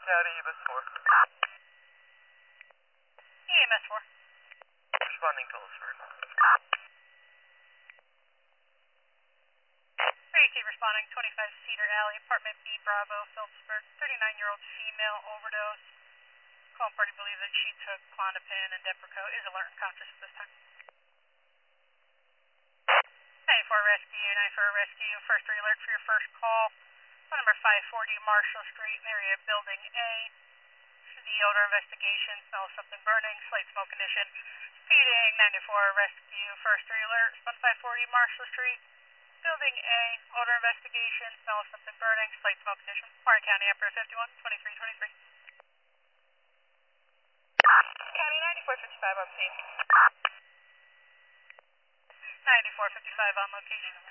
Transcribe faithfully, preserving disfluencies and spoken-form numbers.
County, E M S four. E M S four. Responding to Ellisburg. thirty-two responding, twenty-five Cedar Alley, apartment B, Bravo, Phillipsburg. thirty-nine-year-old female overdose. Calling party believes that she took Klonopin and Depakote, is alert and conscious at this time. ninety-four rescue, ninety-four rescue, first alert for your first call. Phone number five forty Marshall Street, area building A. The odor investigation, smell of something burning, slight smoke condition. Feeding ninety-four rescue, first alert, one five forty Marshall Street, building A, odor investigation, smell of something burning, slight smoke condition. Warren County, Emperor fifty-one, twenty-three twenty-three. County ninety-four fifty-five on scene. ninety-four fifty-five on location.